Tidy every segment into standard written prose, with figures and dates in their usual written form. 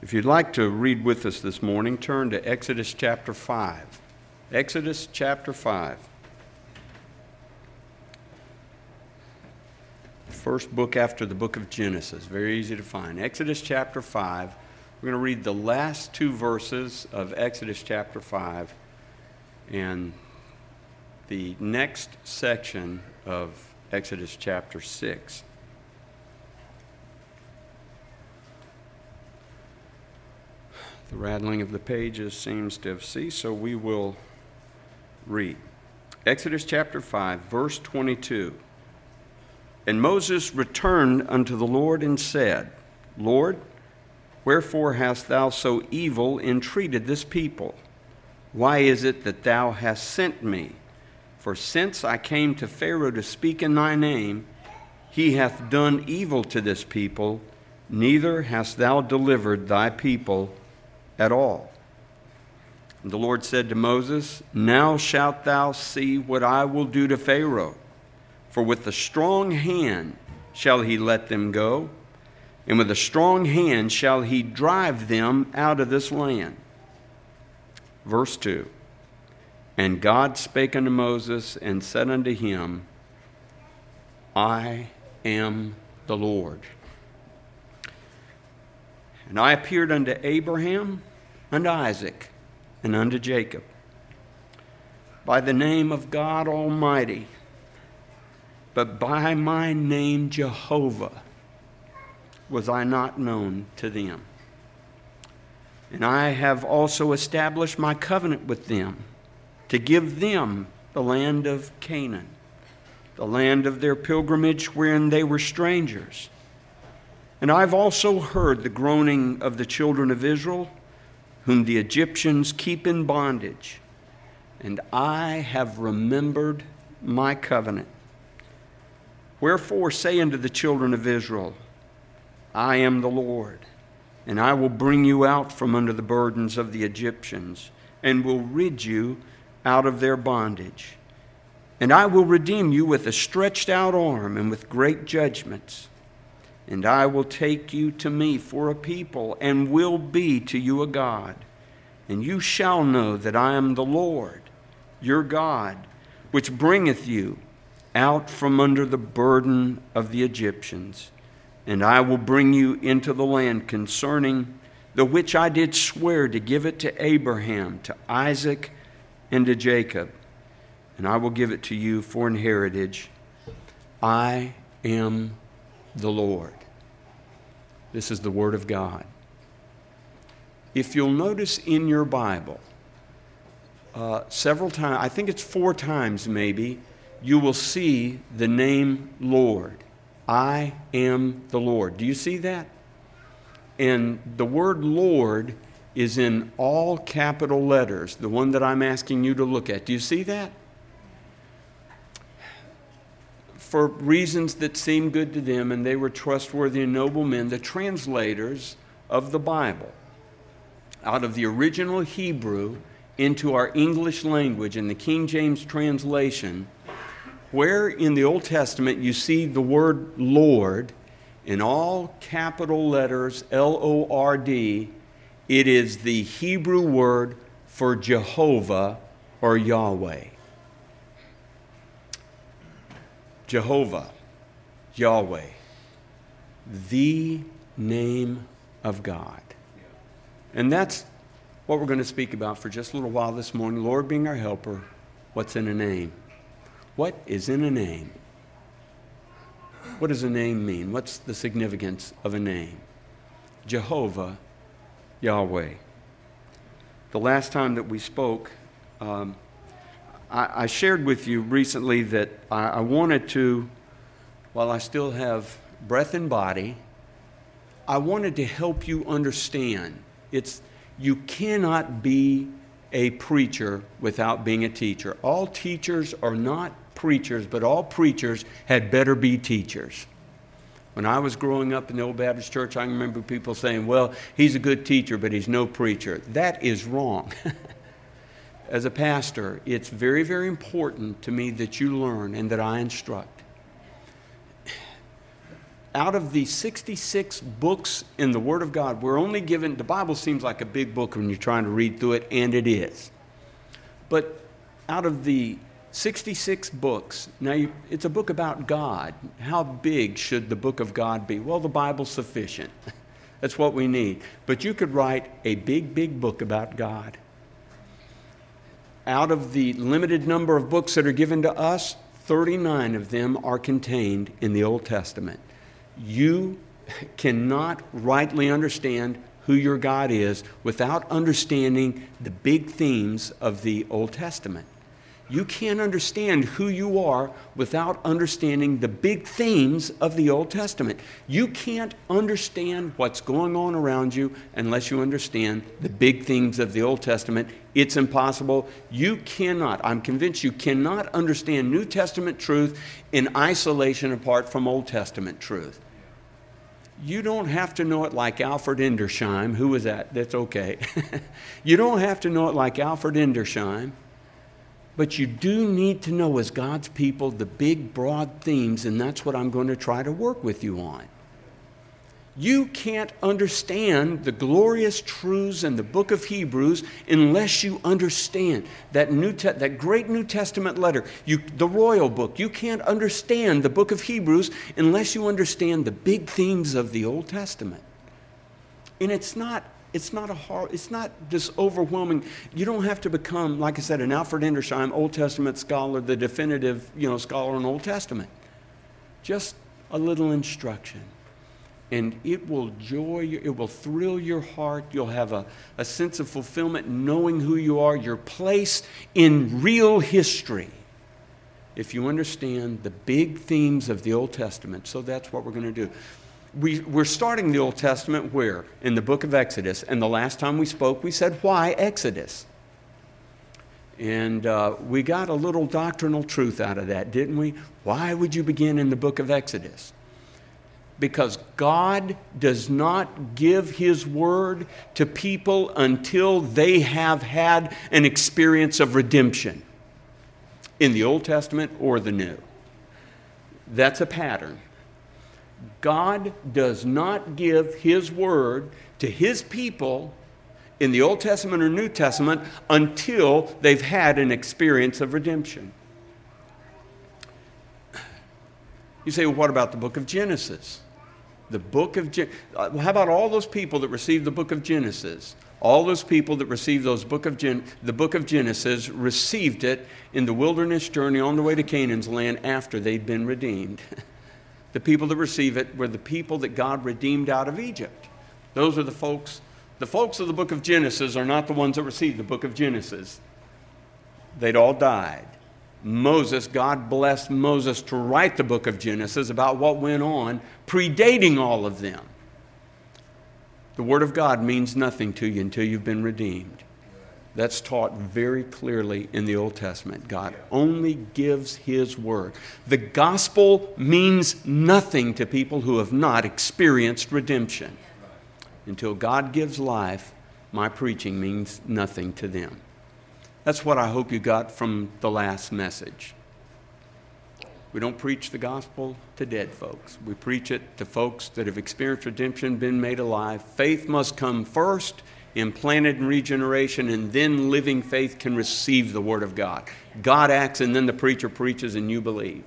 If you'd like to read with us this morning, turn to Exodus chapter 5. Exodus chapter 5. The first book after the book of Genesis. Very easy to find. Exodus chapter 5. We're going to read the last two verses of Exodus chapter 5 and the next section of Exodus chapter 6. The rattling of the pages seems to have ceased, so we will read. Exodus chapter 5, verse 22. And Moses returned unto the Lord and said, Lord, wherefore hast thou so evil entreated this people? Why is it that thou hast sent me? For since I came to Pharaoh to speak in thy name, he hath done evil to this people, neither hast thou delivered thy people at all. And the Lord said to Moses, Now shalt thou see what I will do to Pharaoh, for with a strong hand shall he let them go, and with a strong hand shall he drive them out of this land. Verse 2. And God spake unto Moses and said unto him, I am the Lord. And I appeared unto Abraham, unto Isaac, and unto Jacob, by the name of God Almighty, but by my name Jehovah was I not known to them. And I have also established my covenant with them, to give them the land of Canaan, the land of their pilgrimage wherein they were strangers. And I've also heard the groaning of the children of Israel, whom the Egyptians keep in bondage, and I have remembered my covenant. Wherefore say unto the children of Israel, I am the Lord, and I will bring you out from under the burdens of the Egyptians, and will rid you out of their bondage. And I will redeem you with a stretched out arm and with great judgments. And I will take you to me for a people, and will be to you a God. And you shall know that I am the Lord, your God, which bringeth you out from under the burden of the Egyptians. And I will bring you into the land concerning the which I did swear to give it to Abraham, to Isaac, and to Jacob. And I will give it to you for an heritage. I am the Lord. This is the Word of God. If you'll notice in your Bible, several times, I think it's 4 times maybe, you will see the name Lord. I am the Lord. Do you see that? And the word Lord is in all capital letters, the one that I'm asking you to look at. Do you see that? For reasons that seemed good to them, and they were trustworthy and noble men, the translators of the Bible, out of the original Hebrew into our English language in the King James translation, where in the Old Testament you see the word Lord in all capital letters, L-O-R-D, it is the Hebrew word for Jehovah or Yahweh. Jehovah, Yahweh, the name of God. And that's what we're going to speak about for just a little while this morning. Lord being our helper, what's in a name? What is in a name? What does a name mean? What's the significance of a name? Jehovah, Yahweh. The last time that we spoke, I shared with you recently that I wanted to, while I still have breath and body, I wanted to help you understand. You cannot be a preacher without being a teacher. All teachers are not preachers, but all preachers had better be teachers. When I was growing up in the Old Baptist Church, I remember people saying, well, he's a good teacher, but he's no preacher. That is wrong. As a pastor, it's very, very important to me that you learn and that I instruct. out of the 66 books in the Word of God, we're only given, the Bible seems like a big book when you're trying to read through it, and it is. But out of the 66 books, now it's a book about God. How big should the book of God be? Well, the Bible's sufficient. That's what we need. But you could write a big, big book about God. Out of the limited number of books that are given to us, 39 of them are contained in the Old Testament. You cannot rightly understand who your God is without understanding the big themes of the Old Testament. You can't understand who you are without understanding the big themes of the Old Testament. You can't understand what's going on around you unless you understand the big themes of the Old Testament. It's impossible. You cannot, I'm convinced you cannot understand New Testament truth in isolation apart from Old Testament truth. You don't have to know it like Alfred Edersheim. Who was that? That's okay. You don't have to know it like Alfred Edersheim. But you do need to know, as God's people, the big, broad themes, and that's what I'm going to try to work with you on. You can't understand the glorious truths in the book of Hebrews unless you understand that great New Testament letter, the royal book. You can't understand the book of Hebrews unless you understand the big themes of the Old Testament. And it's not this overwhelming. You don't have to become, like I said, an Alfred Edersheim Old Testament scholar, the definitive, scholar in Old Testament. Just a little instruction. And it will it will thrill your heart. You'll have a sense of fulfillment knowing who you are, your place in real history, if you understand the big themes of the Old Testament. So that's what we're going to do. We're starting the Old Testament where? In the book of Exodus. And the last time we spoke, we said, why Exodus? And we got a little doctrinal truth out of that, didn't we? Why would you begin in the book of Exodus? Because God does not give His word to people until they have had an experience of redemption in the Old Testament or the New. That's a pattern. God does not give His word to His people in the Old Testament or New Testament until they've had an experience of redemption. You say, well, what about the book of Genesis? The book of how about all those people that received the book of Genesis? All those people that received the book of Genesis received it in the wilderness journey on the way to Canaan's land after they'd been redeemed. The people that receive it were the people that God redeemed out of Egypt. Those are the folks. The folks of the book of Genesis are not the ones that received the book of Genesis. They'd all died. God blessed Moses to write the book of Genesis about what went on, predating all of them. The Word of God means nothing to you until you've been redeemed. That's taught very clearly in the Old Testament. God only gives His word. The gospel means nothing to people who have not experienced redemption. Until God gives life, my preaching means nothing to them. That's what I hope you got from the last message. We don't preach the gospel to dead folks. We preach it to folks that have experienced redemption, been made alive. Faith must come first, implanted in regeneration, and then living faith can receive the Word of God. God acts, and then the preacher preaches, and you believe.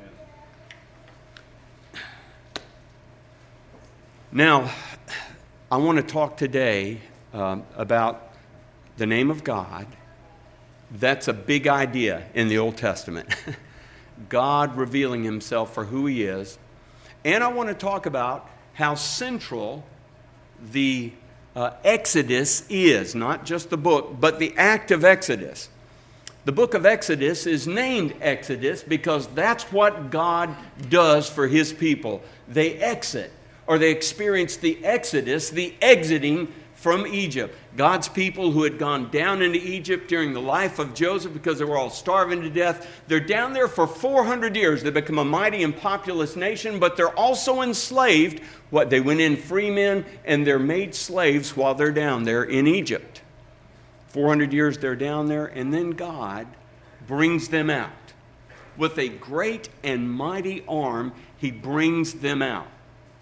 Now, I want to talk today about the name of God. That's a big idea in the Old Testament. God revealing Himself for who He is. And I want to talk about how central the Exodus is, not just the book, but the act of Exodus. The book of Exodus is named Exodus because that's what God does for His people. They exit, or they experience the Exodus, the exiting from Egypt. God's people who had gone down into Egypt during the life of Joseph because they were all starving to death. They're down there for 400 years. They become a mighty and populous nation, but they're also enslaved. They went in free men, and they're made slaves while they're down there in Egypt. 400 years they're down there, and then God brings them out. With a great and mighty arm, He brings them out.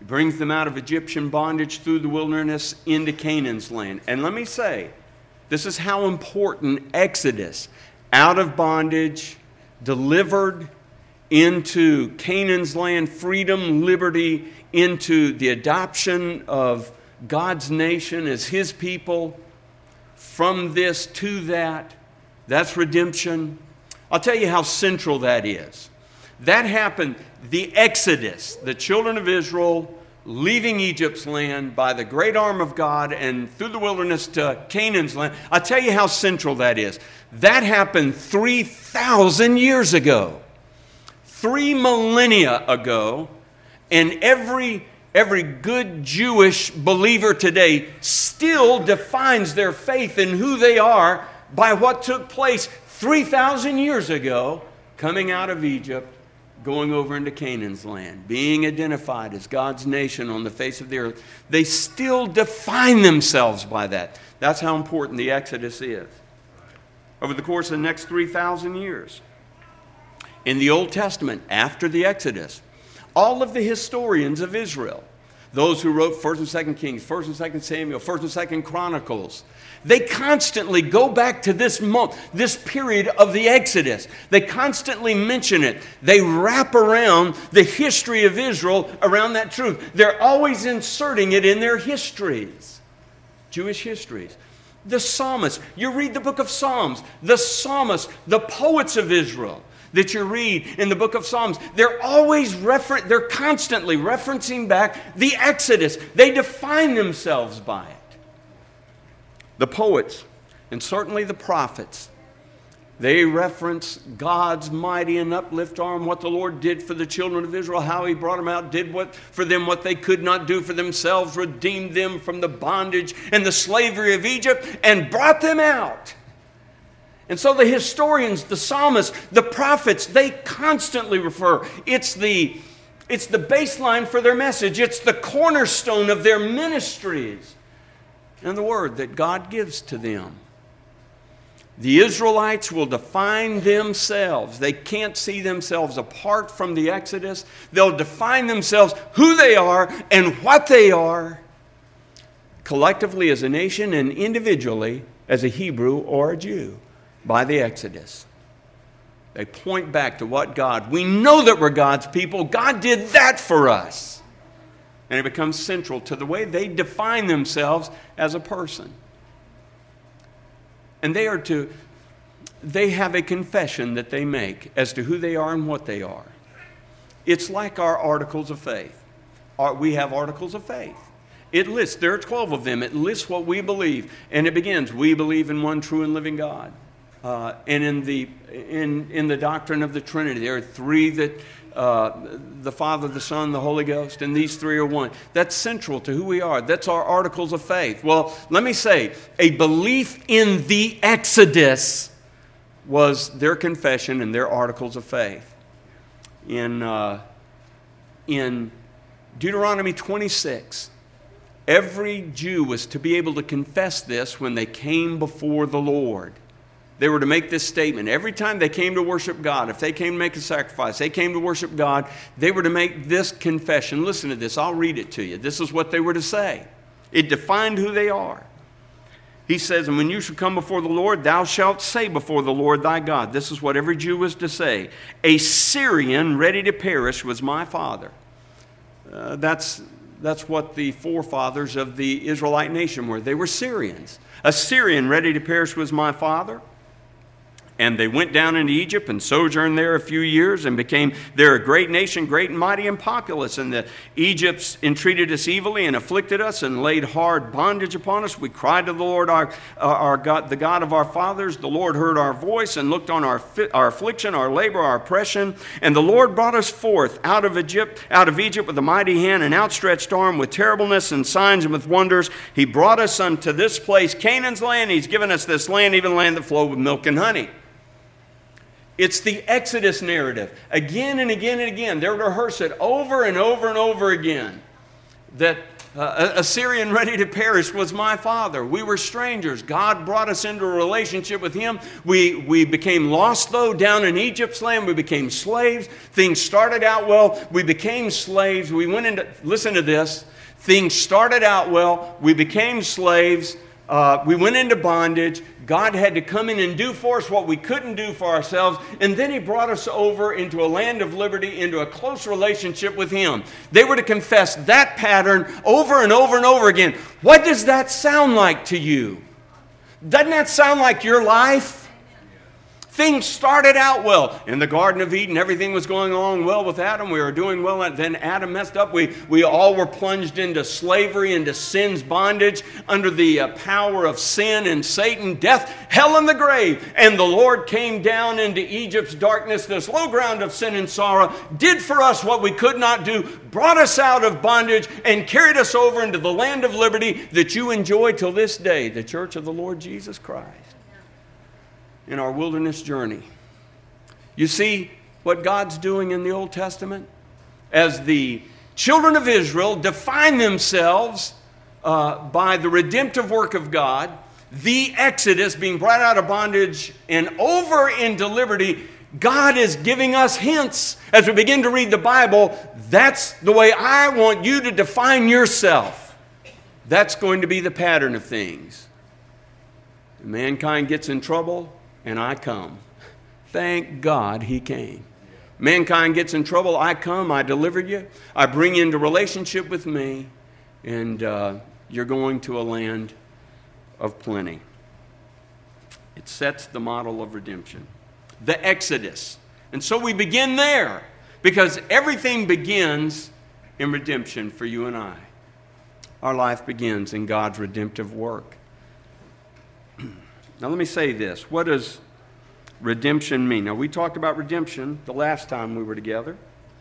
He brings them out of Egyptian bondage through the wilderness into Canaan's land. And let me say, this is how important Exodus, out of bondage, delivered into Canaan's land, freedom, liberty, into the adoption of God's nation as His people, from this to that. That's redemption. I'll tell you how central that is. That happened, the Exodus, the children of Israel leaving Egypt's land by the great arm of God and through the wilderness to Canaan's land. I'll tell you how central that is. That happened 3,000 years ago. 3 millennia ago. And every good Jewish believer today still defines their faith in who they are by what took place 3,000 years ago, coming out of Egypt, going over into Canaan's land, being identified as God's nation on the face of the earth. They still define themselves by that. That's how important the Exodus is. Over the course of the next 3,000 years, in the Old Testament, after the Exodus, all of the historians of Israel, those who wrote 1st and 2nd Kings, 1st and 2nd Samuel, 1st and 2nd Chronicles, they constantly go back to this period of the Exodus. They constantly mention it. They wrap around the history of Israel around that truth. They're always inserting it in their histories, Jewish histories. The psalmists, you read the book of Psalms, the psalmists, the poets of Israel that you read in the book of Psalms, they're constantly referencing back the Exodus. They define themselves by it. The poets, and certainly the prophets, they reference God's mighty and uplift arm, what the Lord did for the children of Israel, how He brought them out, did for them what they could not do for themselves, redeemed them from the bondage and the slavery of Egypt, and brought them out. And so the historians, the psalmists, the prophets, they constantly refer. It's the baseline for their message. It's the cornerstone of their ministries and the word that God gives to them. The Israelites will define themselves. They can't see themselves apart from the Exodus. They'll define themselves who they are and what they are, collectively as a nation and individually as a Hebrew or a Jew, by the Exodus. They point back to what God, we know that we're God's people. God did that for us. And it becomes central to the way they define themselves as a person. And they have a confession that they make as to who they are and what they are. It's like our articles of faith. We have articles of faith. It lists, there are 12 of them. It lists what we believe. And it begins, we believe in one true and living God. And in the doctrine of the Trinity, there are 3 that the Father, the Son, the Holy Ghost, and these 3 are one. That's central to who we are. That's our articles of faith. Well, let me say, a belief in the Exodus was their confession and their articles of faith. In Deuteronomy 26, every Jew was to be able to confess this when they came before the Lord. They were to make this statement. Every time they came to worship God, if they came to make a sacrifice, they came to worship God, they were to make this confession. Listen to this. I'll read it to you. This is what they were to say. It defined who they are. He says, and when you shall come before the Lord, thou shalt say before the Lord thy God. This is what every Jew was to say. A Syrian ready to perish was my father. That's what the forefathers of the Israelite nation were. They were Syrians. A Syrian ready to perish was my father. And they went down into Egypt and sojourned there a few years and became there a great nation, great and mighty and populous. And the Egypts entreated us evilly and afflicted us and laid hard bondage upon us. We cried to the Lord our God, the God of our fathers. The Lord heard our voice and looked on our affliction, our labor, our oppression. And the Lord brought us forth out of Egypt with a mighty hand and outstretched arm, with terribleness and signs and with wonders. He brought us unto this place, Canaan's land. He's given us this land, even land that flowed with milk and honey. It's the Exodus narrative. Again and again and again. They rehearse it over and over and over again. That a Syrian ready to perish was my father. We were strangers. God brought us into a relationship with him. We became lost, though, down in Egypt's land. We became slaves. Things started out well. We became slaves. We went into, listen to this. Things started out well. We became slaves. We went into bondage. God had to come in and do for us what we couldn't do for ourselves. And then he brought us over into a land of liberty, into a close relationship with him. They were to confess that pattern over and over and over again. What does that sound like to you? Doesn't that sound like your life? Things started out well. In the Garden of Eden, everything was going along well with Adam. We were doing well. And then Adam messed up. We all were plunged into slavery, into sin's bondage, under the power of sin and Satan, death, hell, and the grave. And the Lord came down into Egypt's darkness, this low ground of sin and sorrow, did for us what we could not do, brought us out of bondage, and carried us over into the land of liberty that you enjoy till this day, the church of the Lord Jesus Christ. In our wilderness journey. You see what God's doing in the Old Testament? As the children of Israel define themselves by the redemptive work of God, the Exodus, being brought out of bondage and over into liberty, God is giving us hints as we begin to read the Bible. That's the way I want you to define yourself. That's going to be the pattern of things. Mankind gets in trouble, and I come. Thank God he came. Mankind gets in trouble, I come, I deliver you, I bring you into relationship with me, and you're going to a land of plenty. It sets the model of redemption. The Exodus. And so we begin there, because everything begins in redemption for you and I. Our life begins in God's redemptive work. Now let me say this. What does redemption mean? Now we talked about redemption the last time we were together.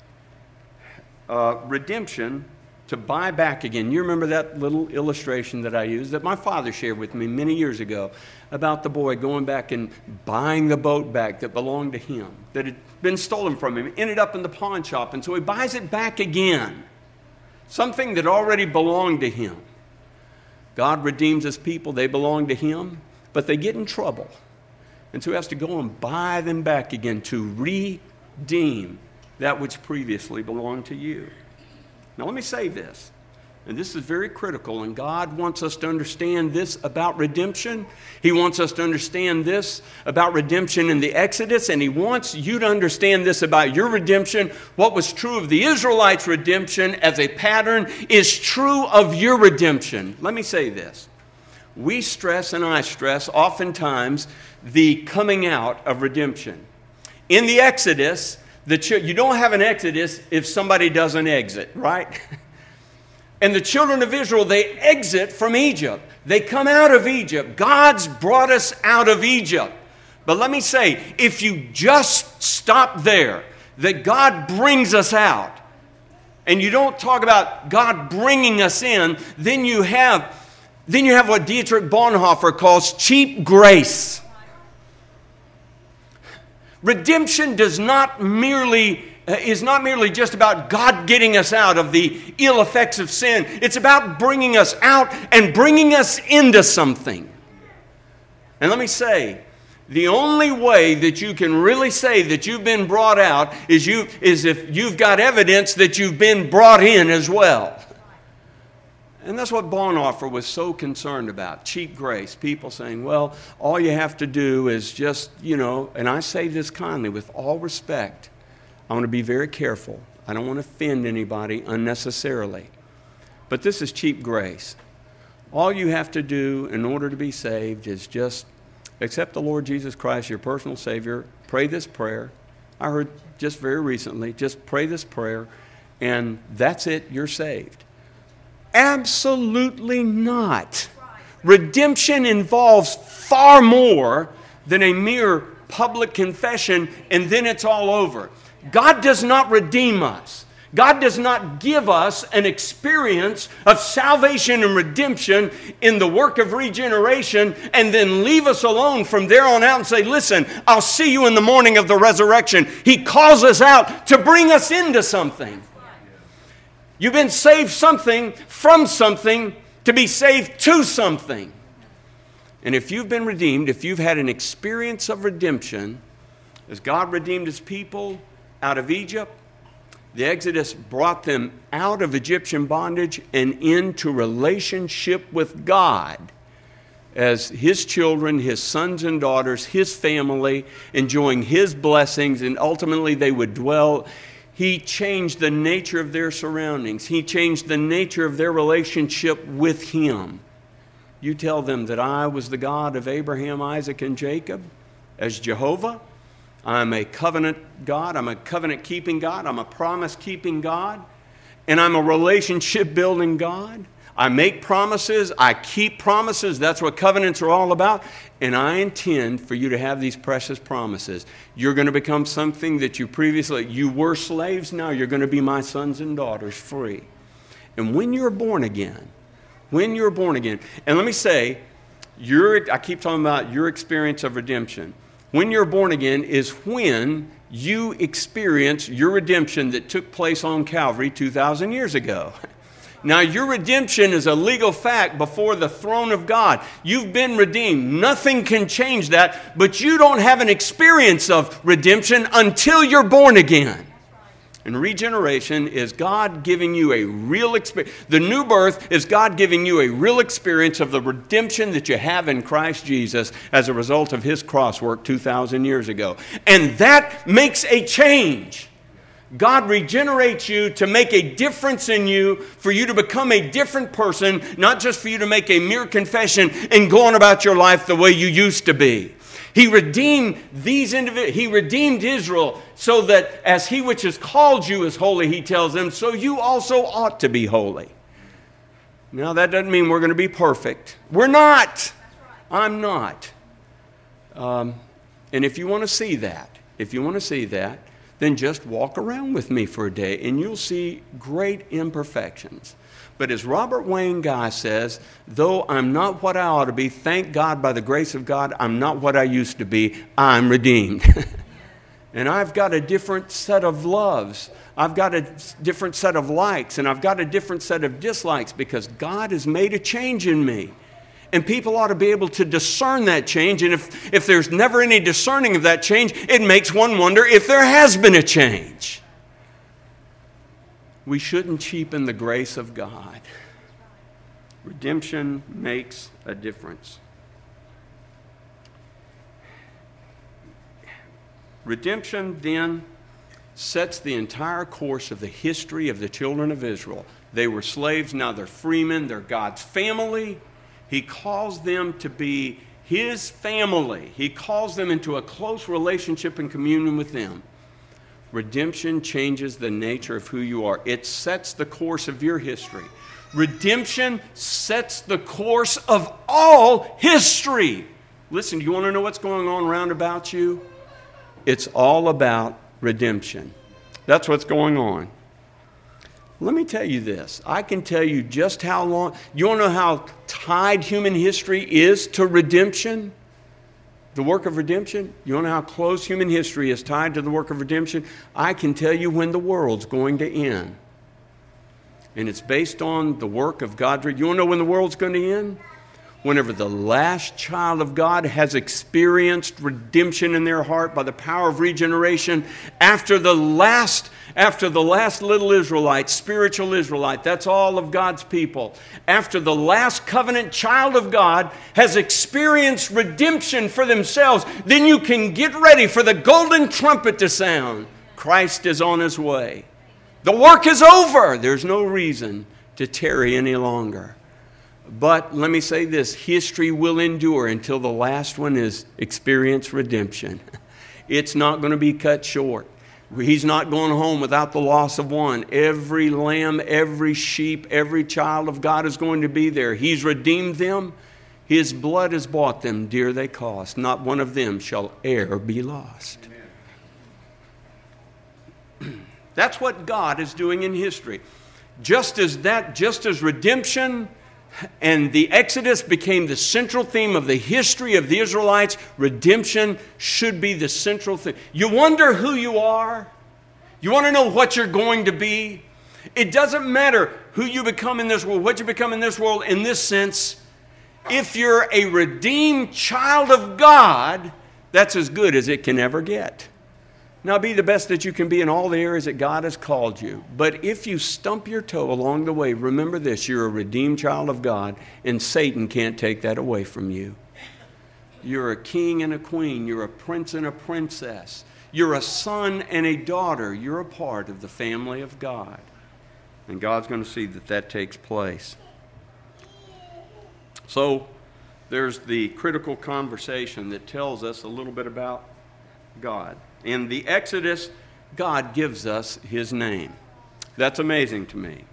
Redemption, to buy back again. You remember that little illustration that I used that my father shared with me many years ago about the boy going back and buying the boat back that belonged to him, that had been stolen from him, ended up in the pawn shop, and so he buys it back again. Something that already belonged to him. God redeems his people. They belong to him. But they get in trouble. And so he has to go and buy them back again to redeem that which previously belonged to you. Now let me say this, and this is very critical, and God wants us to understand this about redemption. He wants us to understand this about redemption in the Exodus, and he wants you to understand this about your redemption. What was true of the Israelites' redemption as a pattern is true of your redemption. Let me say this. We stress, and I stress, oftentimes, the coming out of redemption. In the Exodus, you don't have an Exodus if somebody doesn't exit, right? And the children of Israel, they exit from Egypt. They come out of Egypt. God's brought us out of Egypt. But let me say, if you just stop there, that God brings us out, and you don't talk about God bringing us in, then you have what Dietrich Bonhoeffer calls cheap grace. Redemption is not merely just about God getting us out of the ill effects of sin. It's about bringing us out and bringing us into something. And let me say, the only way that you can really say that you've been brought out is if you've got evidence that you've been brought in as well. And that's what Bonhoeffer was so concerned about, cheap grace. People saying, well, all you have to do is just, and I say this kindly with all respect. I want to be very careful. I don't want to offend anybody unnecessarily. But this is cheap grace. All you have to do in order to be saved is just accept the Lord Jesus Christ, your personal Savior, pray this prayer. I heard just very recently, just pray this prayer, and that's it, you're saved. Absolutely not. Redemption involves far more than a mere public confession, and then it's all over. God does not redeem us. God does not give us an experience of salvation and redemption in the work of regeneration and then leave us alone from there on out and say, listen, I'll see you in the morning of the resurrection. He calls us out to bring us into something. You've been saved something from something to be saved to something. And if you've been redeemed, if you've had an experience of redemption, as God redeemed his people out of Egypt, the Exodus brought them out of Egyptian bondage and into relationship with God as his children, his sons and daughters, his family, enjoying his blessings, and ultimately they would dwell. He changed the nature of their surroundings. He changed the nature of their relationship with him. You tell them that I was the God of Abraham, Isaac, and Jacob as Jehovah. I'm a covenant God. I'm a covenant-keeping God. I'm a promise-keeping God. And I'm a relationship-building God. I make promises. I keep promises. That's what covenants are all about. And I intend for you to have these precious promises. You're going to become something that you were slaves. Now you're going to be my sons and daughters free. And when you're born again, and let me say, I keep talking about your experience of redemption. When you're born again is when you experience your redemption that took place on Calvary 2,000 years ago. Now, your redemption is a legal fact before the throne of God. You've been redeemed. Nothing can change that, but you don't have an experience of redemption until you're born again. And regeneration is God giving you a real experience. The new birth is God giving you a real experience of the redemption that you have in Christ Jesus as a result of his cross work 2,000 years ago. And that makes a change. God regenerates you to make a difference in you, for you to become a different person, not just for you to make a mere confession and go on about your life the way you used to be. He redeemed these individuals. He redeemed Israel so that as he which has called you is holy, he tells them, so you also ought to be holy. Now, that doesn't mean we're going to be perfect. We're not. I'm not. And if you want to see that, then just walk around with me for a day and you'll see great imperfections. But as Robert Wayne Guy says, though I'm not what I ought to be, thank God by the grace of God, I'm not what I used to be. I'm redeemed. And I've got a different set of loves. I've got a different set of likes, and I've got a different set of dislikes because God has made a change in me. And people ought to be able to discern that change. And if there's never any discerning of that change, it makes one wonder if there has been a change. We shouldn't cheapen the grace of God. Redemption makes a difference. Redemption then sets the entire course of the history of the children of Israel. They were slaves, now they're freemen, they're God's family. He calls them to be his family. He calls them into a close relationship and communion with them. Redemption changes the nature of who you are. It sets the course of your history. Redemption sets the course of all history. Listen, do you want to know what's going on round about you? It's all about redemption. That's what's going on. Let me tell you this. I can tell you just how long. You want to know how tied human history is to redemption? The work of redemption? You want to know how close human history is tied to the work of redemption? I can tell you when the world's going to end. And it's based on the work of God. You want to know when the world's going to end? Whenever the last child of God has experienced redemption in their heart by the power of regeneration, after the last little Israelite, spiritual Israelite, that's all of God's people, after the last covenant child of God has experienced redemption for themselves, then you can get ready for the golden trumpet to sound. Christ is on his way. The work is over. There's no reason to tarry any longer. But let me say this, history will endure until the last one is experienced redemption. It's not going to be cut short. He's not going home without the loss of one. Every lamb, every sheep, every child of God is going to be there. He's redeemed them. His blood has bought them. Dear they cost. Not one of them shall e'er be lost. That's what God is doing in history. Just as redemption and the Exodus became the central theme of the history of the Israelites, redemption should be the central theme. You wonder who you are? You want to know what you're going to be? It doesn't matter who you become in this world, what you become in this world. In this sense, if you're a redeemed child of God, that's as good as it can ever get. Now, be the best that you can be in all the areas that God has called you. But if you stump your toe along the way, remember this: you're a redeemed child of God, and Satan can't take that away from you. You're a king and a queen. You're a prince and a princess. You're a son and a daughter. You're a part of the family of God. And God's going to see that that takes place. So there's the critical conversation that tells us a little bit about God. In the Exodus, God gives us his name. That's amazing to me.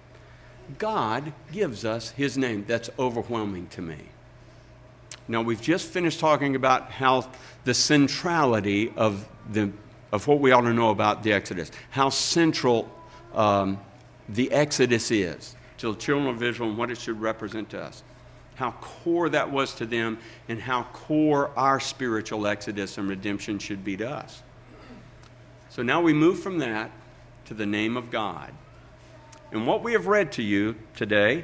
God gives us his name. That's overwhelming to me. Now, we've just finished talking about how the centrality of what we ought to know about the Exodus, how central the Exodus is to the children of Israel and what it should represent to us, how core that was to them, and how core our spiritual exodus and redemption should be to us. So now we move from that to the name of God. And what we have read to you today,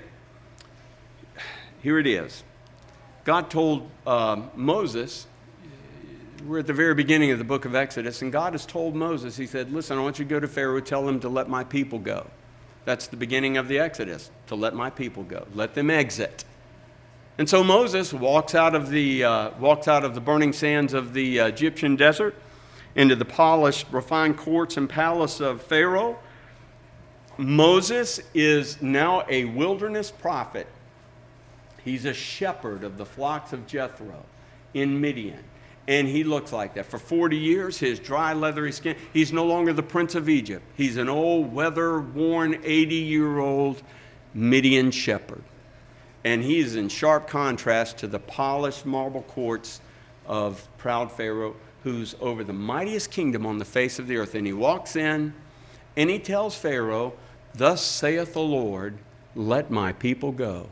here it is. God told Moses, we're at the very beginning of the book of Exodus, and God has told Moses, he said, listen, I want you to go to Pharaoh, tell him to let my people go. That's the beginning of the Exodus, to let my people go. Let them exit. And so Moses walks out of the burning sands of the Egyptian desert into the polished, refined courts and palace of Pharaoh. Moses is now a wilderness prophet. He's a shepherd of the flocks of Jethro in Midian. And he looks like that. For 40 years, his dry, leathery skin, he's no longer the prince of Egypt. He's an old, weather-worn, 80-year-old Midian shepherd. And he's in sharp contrast to the polished marble courts of proud Pharaoh, who's over the mightiest kingdom on the face of the earth. And he walks in, and he tells Pharaoh, thus saith the Lord, let my people go.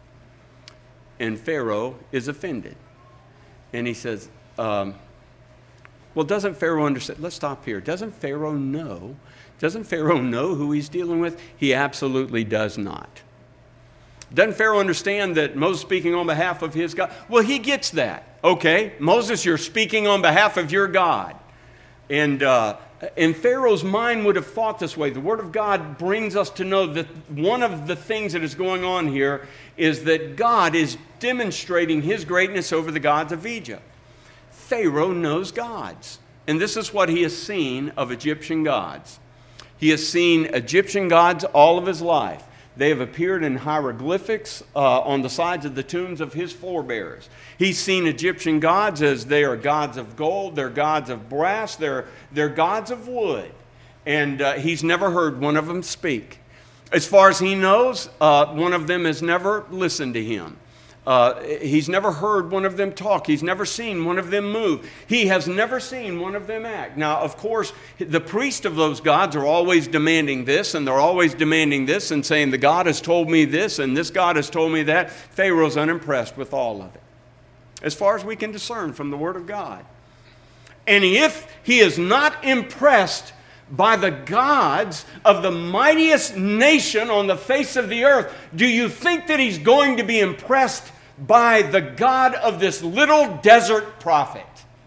And Pharaoh is offended. And he says, well, doesn't Pharaoh understand? Let's stop here. Doesn't Pharaoh know who he's dealing with? He absolutely does not. Doesn't Pharaoh understand that Moses is speaking on behalf of his God? Well, he gets that. Okay, Moses, you're speaking on behalf of your God. And Pharaoh's mind would have thought this way. The Word of God brings us to know that one of the things that is going on here is that God is demonstrating his greatness over the gods of Egypt. Pharaoh knows gods. And this is what he has seen of Egyptian gods. He has seen Egyptian gods all of his life. They have appeared in hieroglyphics on the sides of the tombs of his forebears. He's seen Egyptian gods as they are gods of gold, they're gods of brass, they're gods of wood. And he's never heard one of them speak. As far as he knows, one of them has never listened to him. He's never heard one of them talk. He's never seen one of them move. He has never seen one of them act. Now, of course, the priests of those gods are always demanding this, and they're always demanding this and saying, the God has told me this, and this God has told me that. Pharaoh's unimpressed with all of it, as far as we can discern from the Word of God. And if he is not impressed by the gods of the mightiest nation on the face of the earth, do you think that he's going to be impressed by the God of this little desert prophet?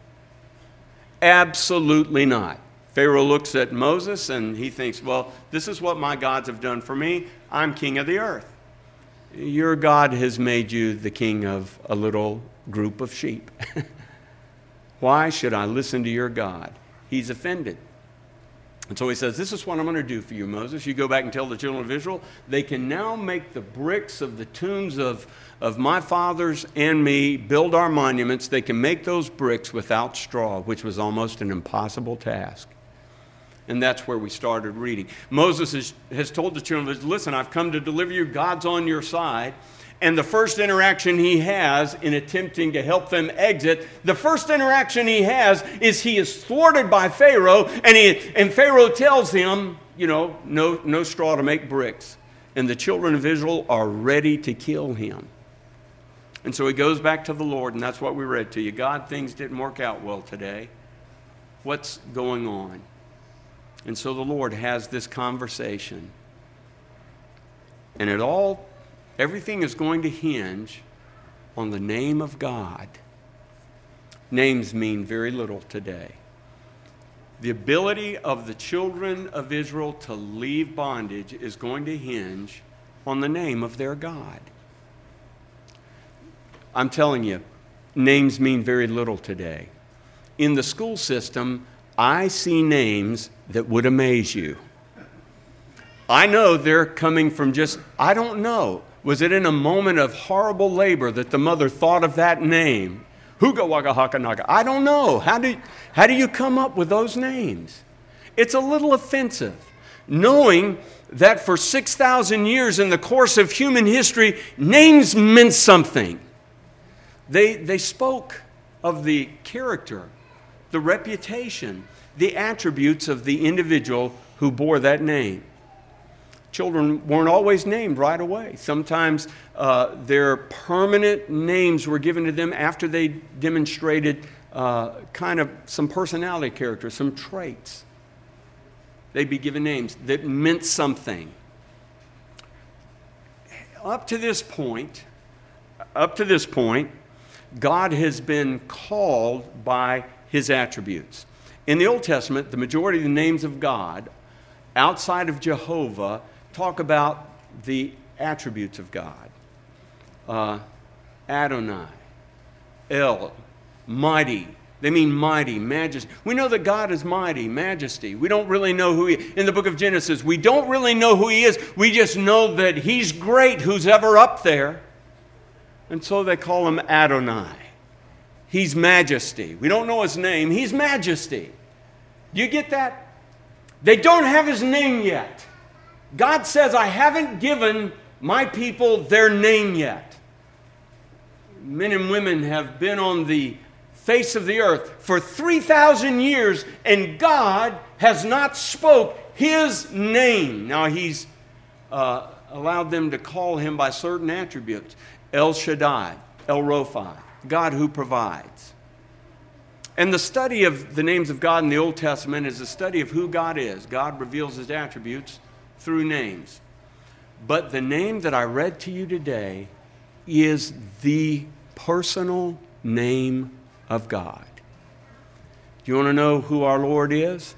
Absolutely not. Pharaoh looks at Moses and he thinks, well, this is what my gods have done for me. I'm king of the earth. Your God has made you the king of a little group of sheep. Why should I listen to your God? He's offended. And so he says, this is what I'm going to do for you, Moses. You go back and tell the children of Israel, they can now make the bricks of the tombs of my fathers and me, build our monuments. They can make those bricks without straw, which was almost an impossible task. And that's where we started reading. Moses has told the children of Israel, listen, I've come to deliver you. God's on your side. And the first interaction he has in attempting to help them exit, the first interaction he has is he is thwarted by Pharaoh, and Pharaoh tells him, no straw to make bricks. And the children of Israel are ready to kill him. And so he goes back to the Lord, and that's what we read to you. God, things didn't work out well today. What's going on? And so the Lord has this conversation And everything is going to hinge on the name of God. Names mean very little today. The ability of the children of Israel to leave bondage is going to hinge on the name of their God. I'm telling you, names mean very little today. In the school system, I see names that would amaze you. I know they're coming from I don't know. Was it in a moment of horrible labor that the mother thought of that name? Huga Waka Haka Naga. I don't know. How do you come up with those names? It's a little offensive, knowing that for 6,000 years in the course of human history, names meant something. They spoke of the character, the reputation, the attributes of the individual who bore that name. Children weren't always named right away. Sometimes their permanent names were given to them after they demonstrated kind of some personality character, some traits. They'd be given names that meant something. Up to this point, God has been called by his attributes. In the Old Testament, the majority of the names of God outside of Jehovah talk about the attributes of God. Adonai, El, mighty. They mean mighty, majesty. We know that God is mighty, majesty. We don't really know who he is. In the book of Genesis, we don't really know who he is. We just know that he's great, who's ever up there. And so they call him Adonai. He's majesty. We don't know his name. He's majesty. Do you get that? They don't have his name yet. God says, I haven't given my people their name yet. Men and women have been on the face of the earth for 3,000 years, and God has not spoke his name. Now, he's allowed them to call him by certain attributes. El Shaddai, El Rophi, God who provides. And the study of the names of God in the Old Testament is a study of who God is. God reveals his attributes through names. But the name that I read to you today is the personal name of God. Do you want to know who our Lord is?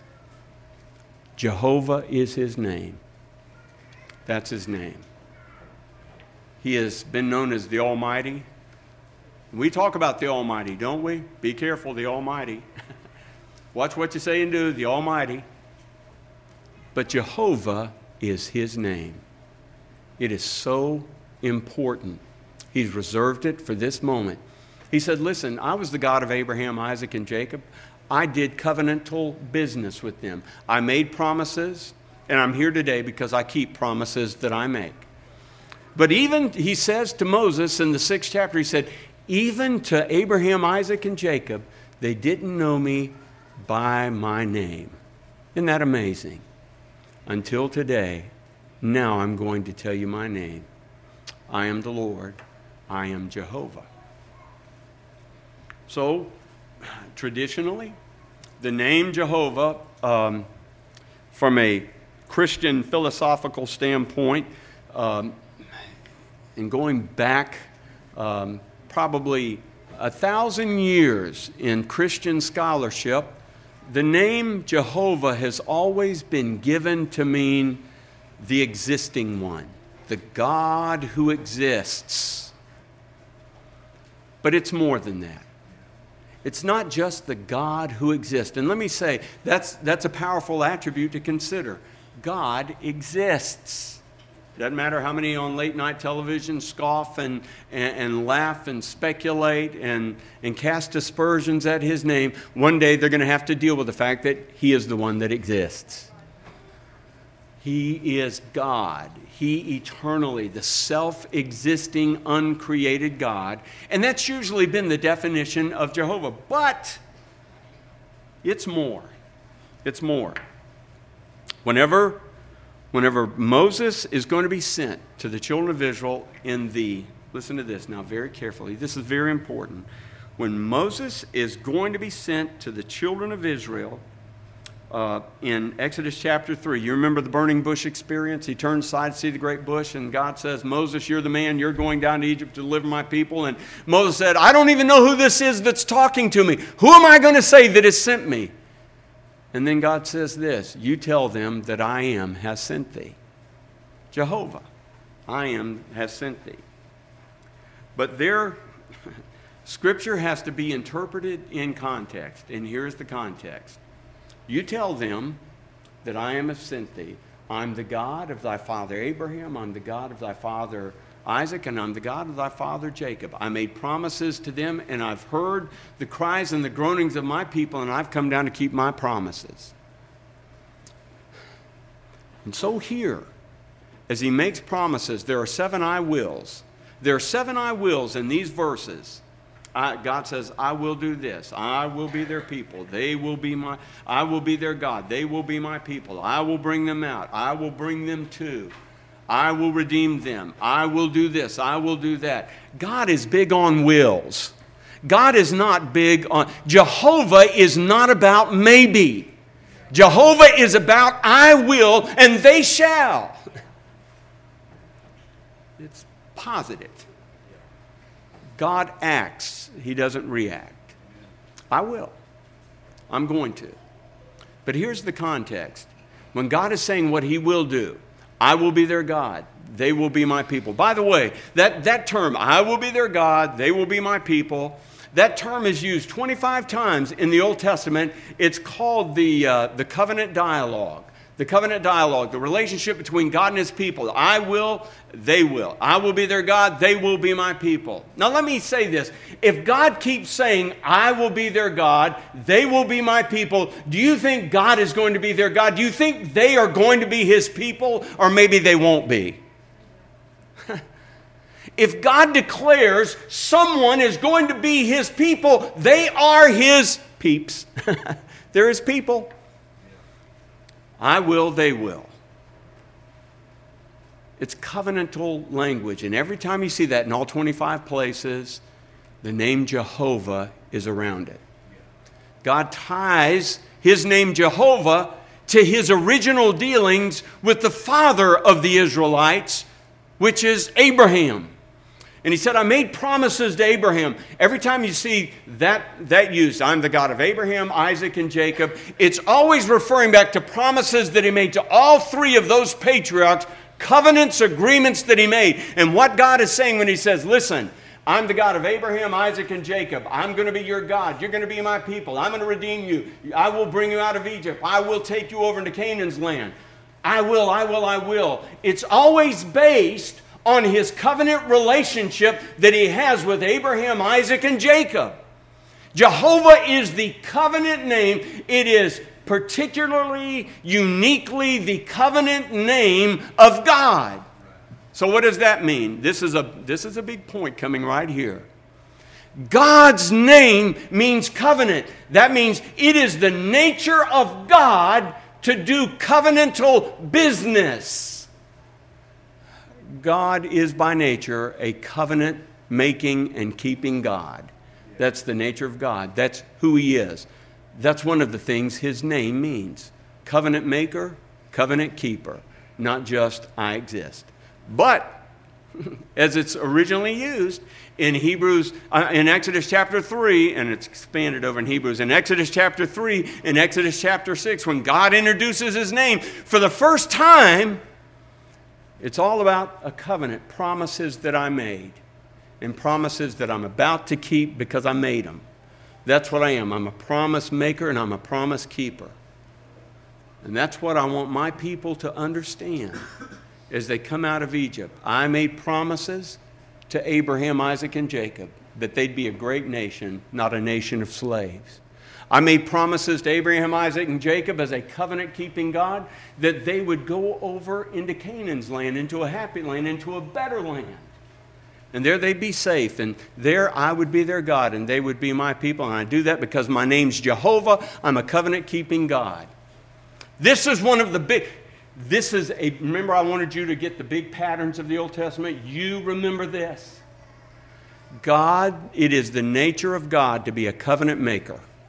Jehovah is his name. That's his name. He has been known as the Almighty. We talk about the Almighty, don't we? Be careful, the Almighty. Watch what you say and do, the Almighty. But Jehovah is his name. It is so important. He's reserved it for this moment. He said, listen, I was the God of Abraham, Isaac, and Jacob. I did covenantal business with them. I made promises, and I'm here today because I keep promises that I make. But even, he says to Moses in the 6th chapter, he said, even to Abraham, Isaac, and Jacob, they didn't know me by my name. Isn't that amazing? Until today, now I'm going to tell you my name. I am the Lord. I am Jehovah. So, traditionally, the name Jehovah, from a Christian philosophical standpoint, and going back probably 1,000 years in Christian scholarship, the name Jehovah has always been given to mean the existing one, the God who exists. But it's more than that. It's not just the God who exists. And let me say, that's a powerful attribute to consider. God exists. Doesn't matter how many on late night television scoff and laugh and speculate and cast aspersions at his name. One day they're going to have to deal with the fact that he is the one that exists. He is God. He eternally, the self-existing, uncreated God. And that's usually been the definition of Jehovah. But it's more. It's more. Whenever Moses is going to be sent to the children of Israel listen to this now very carefully, this is very important. When Moses is going to be sent to the children of Israel in Exodus chapter 3. You remember the burning bush experience? He turns aside to see the great bush, and God says, Moses, you're the man. You're going down to Egypt to deliver my people. And Moses said, I don't even know who this is that's talking to me. Who am I going to say that has sent me? And then God says this, you tell them that I am has sent thee. Jehovah, I am has sent thee. But Scripture has to be interpreted in context, and here's the context. You tell them that I am has sent thee. I'm the God of thy father Abraham, I'm the God of thy father Isaac, and I'm the God of thy father Jacob. I made promises to them, and I've heard the cries and the groanings of my people, and I've come down to keep my promises. And so here, as he makes promises, there are 7 I wills. There are 7 I wills in these verses. God says, I will do this. I will be their people. I will be their God. They will be my people. I will bring them out. I will bring them to. I will redeem them. I will do this. I will do that. God is big on wills. God is not big on... Jehovah is not about maybe. Jehovah is about I will and they shall. It's positive. God acts. He doesn't react. I will. I'm going to. But here's the context. When God is saying what he will do, I will be their God. They will be my people. By the way, that term, I will be their God, they will be my people, that term is used 25 times in the Old Testament. It's called the covenant dialogue. The covenant dialogue, the relationship between God and his people. I will, they will. I will be their God, they will be my people. Now let me say this. If God keeps saying, I will be their God, they will be my people, do you think God is going to be their God? Do you think they are going to be his people, or maybe they won't be? If God declares someone is going to be his people, they are his peeps. They're his people. I will, they will. It's covenantal language. And every time you see that in all 25 places, the name Jehovah is around it. God ties his name Jehovah to his original dealings with the father of the Israelites, which is Abraham. And he said, I made promises to Abraham. Every time you see that used, I'm the God of Abraham, Isaac, and Jacob, it's always referring back to promises that he made to all 3 of those patriarchs, covenants, agreements that he made. And what God is saying when he says, listen, I'm the God of Abraham, Isaac, and Jacob. I'm going to be your God. You're going to be my people. I'm going to redeem you. I will bring you out of Egypt. I will take you over into Canaan's land. I will, I will, I will. It's always based on his covenant relationship that he has with Abraham, Isaac, and Jacob. Jehovah is the covenant name. It is particularly, uniquely the covenant name of God. So what does that mean? This is a big point coming right here. God's name means covenant. That means it is the nature of God to do covenantal business. God is by nature a covenant-making and keeping God. That's the nature of God. That's who he is. That's one of the things his name means. Covenant maker, covenant keeper. Not just I exist. But, as it's originally used in Hebrews, in Exodus chapter 3, and it's expanded over in Hebrews, in Exodus chapter 3, in Exodus chapter 6, when God introduces his name for the first time, it's all about a covenant, promises that I made, and promises that I'm about to keep because I made them. That's what I am. I'm a promise maker and I'm a promise keeper. And that's what I want my people to understand as they come out of Egypt. I made promises to Abraham, Isaac, and Jacob that they'd be a great nation, not a nation of slaves. I made promises to Abraham, Isaac, and Jacob as a covenant-keeping God that they would go over into Canaan's land, into a happy land, into a better land. And there they'd be safe, and there I would be their God, and they would be my people. And I do that because my name's Jehovah. I'm a covenant-keeping God. This is one of the big... remember I wanted you to get the big patterns of the Old Testament? You remember this. God, it is the nature of God to be a covenant maker.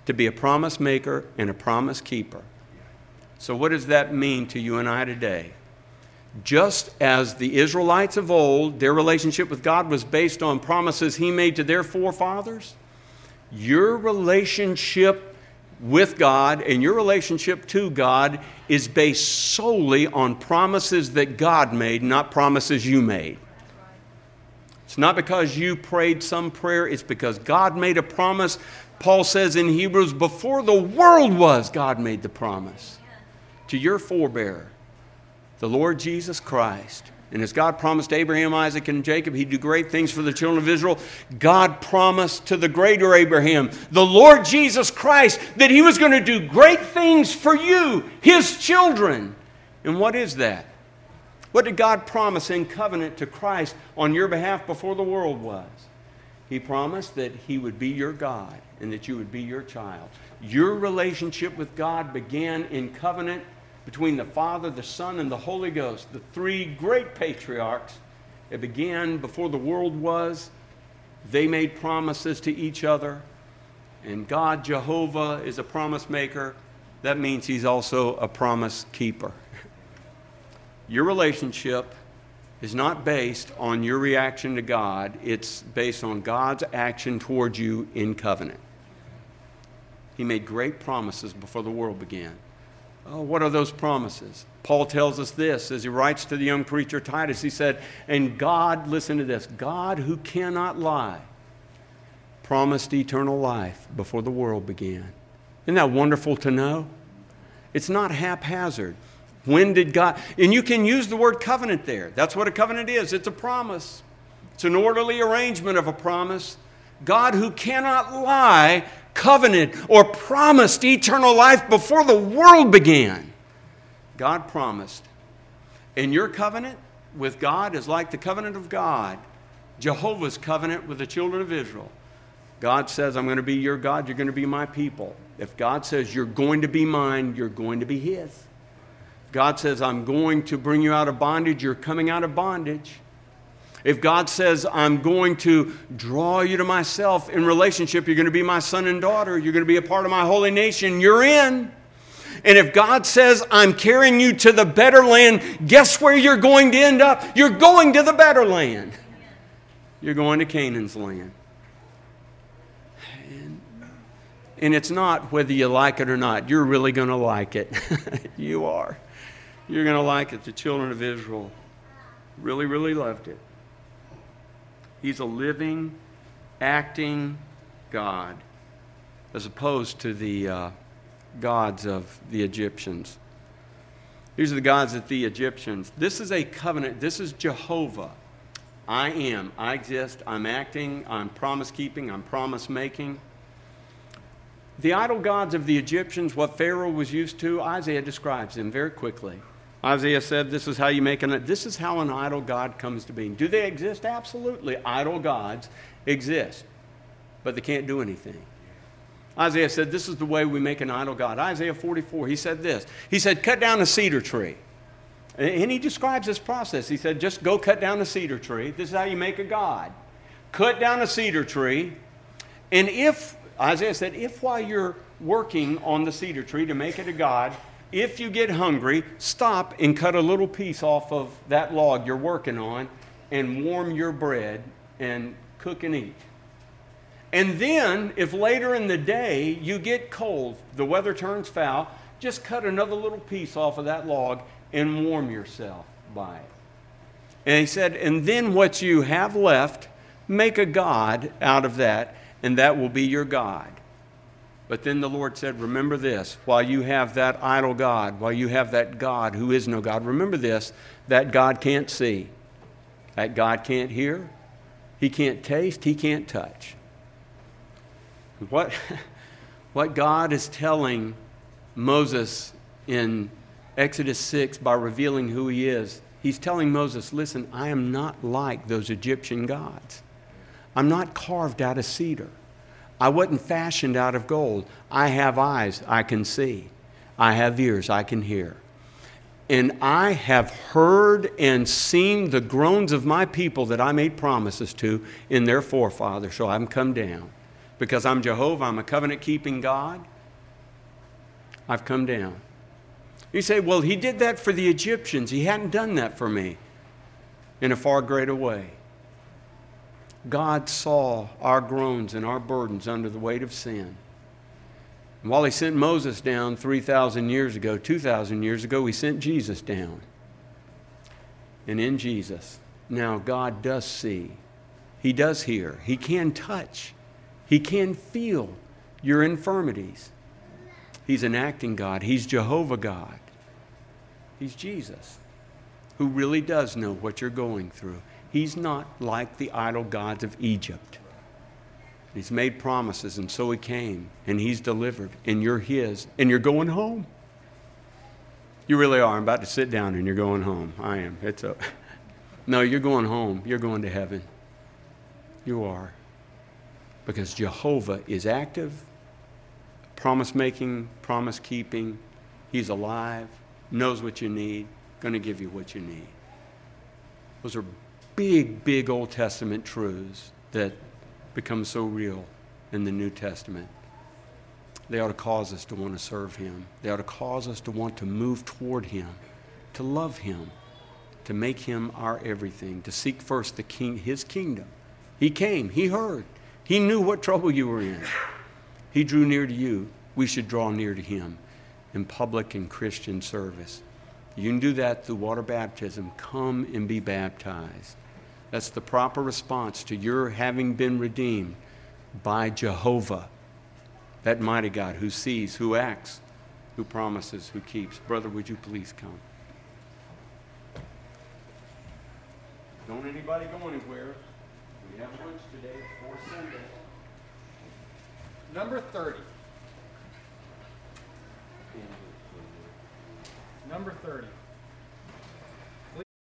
to be a promise maker and a promise keeper. So what does that mean to you and I today? Just as the Israelites of old, their relationship with God was based on promises He made to their forefathers, your relationship with God and your relationship to God is based solely on promises that God made, not promises you made. It's not because you prayed some prayer, it's because God made a promise. Paul says in Hebrews, before the world was, God made the promise to your forebearer, the Lord Jesus Christ. And as God promised Abraham, Isaac, and Jacob, He'd do great things for the children of Israel, God promised to the greater Abraham, the Lord Jesus Christ, that He was going to do great things for you, His children. And what is that? What did God promise in covenant to Christ on your behalf before the world was? He promised that He would be your God and that you would be your child. Your relationship with God began in covenant between the Father, the Son, and the Holy Ghost, the three great patriarchs. It began before the world was. They made promises to each other. And God, Jehovah, is a promise maker. That means He's also a promise keeper. Your relationship is not based on your reaction to God. It's based on God's action towards you in covenant. He made great promises before the world began. Oh, what are those promises? Paul tells us this as he writes to the young preacher Titus. He said, and God, listen to this, God who cannot lie, promised eternal life before the world began. Isn't that wonderful to know? It's not haphazard. When did God, and you can use the word covenant there. That's what a covenant is. It's a promise. It's an orderly arrangement of a promise. God who cannot lie covenant or promised eternal life before the world began. God promised. And your covenant with God is like the covenant of God, Jehovah's covenant with the children of Israel. God says, I'm going to be your God, you're going to be my people. If God says you're going to be mine, you're going to be His. God says, I'm going to bring you out of bondage, you're coming out of bondage. If God says, I'm going to draw you to myself in relationship, you're going to be my son and daughter, you're going to be a part of my holy nation, you're in. And if God says, I'm carrying you to the better land, guess where you're going to end up? You're going to the better land. You're going to Canaan's land. And it's not whether you like it or not. You're really going to like it. You are. You're going to like it. The children of Israel really, really loved it. He's a living, acting God, as opposed to the gods of the Egyptians. These are the gods of the Egyptians. This is a covenant. This is Jehovah. I am. I exist. I'm acting. I'm promise-keeping. I'm promise-making. The idol gods of the Egyptians, what Pharaoh was used to, Isaiah describes them very quickly. Isaiah said, this is how an idol god comes to being. Do they exist? Absolutely. Idol gods exist, but they can't do anything. Isaiah said, this is the way we make an idol god. Isaiah 44, he said this. He said, cut down a cedar tree. And he describes this process. He said, just go cut down a cedar tree. This is how you make a god. Cut down a cedar tree. And Isaiah said, if while you're working on the cedar tree to make it a god, if you get hungry, stop and cut a little piece off of that log you're working on and warm your bread and cook and eat. And then, if later in the day you get cold, the weather turns foul, just cut another little piece off of that log and warm yourself by it. And he said, and then what you have left, make a god out of that, and that will be your God. But then the Lord said, remember this, while you have that idol God, while you have that God who is no God, remember this, that God can't see, that God can't hear, He can't taste, He can't touch. What God is telling Moses in Exodus 6 by revealing who He is, He's telling Moses, listen, I am not like those Egyptian gods. I'm not carved out of cedar. I wasn't fashioned out of gold. I have eyes, I can see. I have ears, I can hear. And I have heard and seen the groans of my people that I made promises to in their forefathers, so I'm come down. Because I'm Jehovah, I'm a covenant-keeping God, I've come down. You say, well, he did that for the Egyptians. He hadn't done that for me in a far greater way. God saw our groans and our burdens under the weight of sin. And while he sent Moses down 3,000 years ago, 2,000 years ago, he sent Jesus down. And in Jesus, now God does see. He does hear. He can touch. He can feel your infirmities. He's an acting God. He's Jehovah God. He's Jesus, who really does know what you're going through. He's not like the idol gods of Egypt. He's made promises, and so he came, and he's delivered, and you're his, and you're going home. You really are. I'm about to sit down, and you're going home. I am. No, you're going home. You're going to heaven. You are. Because Jehovah is active, promise-making, promise-keeping. He's alive, knows what you need, going to give you what you need. Those are big, big Old Testament truths that become so real in the New Testament. They ought to cause us to want to serve him. They ought to cause us to want to move toward him, to love him, to make him our everything, to seek first his kingdom. He came, he heard, he knew what trouble you were in. He drew near to you. We should draw near to him in public and Christian service. You can do that through water baptism. Come and be baptized. That's the proper response to your having been redeemed by Jehovah, that mighty God who sees, who acts, who promises, who keeps. Brother, would you please come? Don't anybody go anywhere. We have lunch today before Sunday. Number 30. Number 30.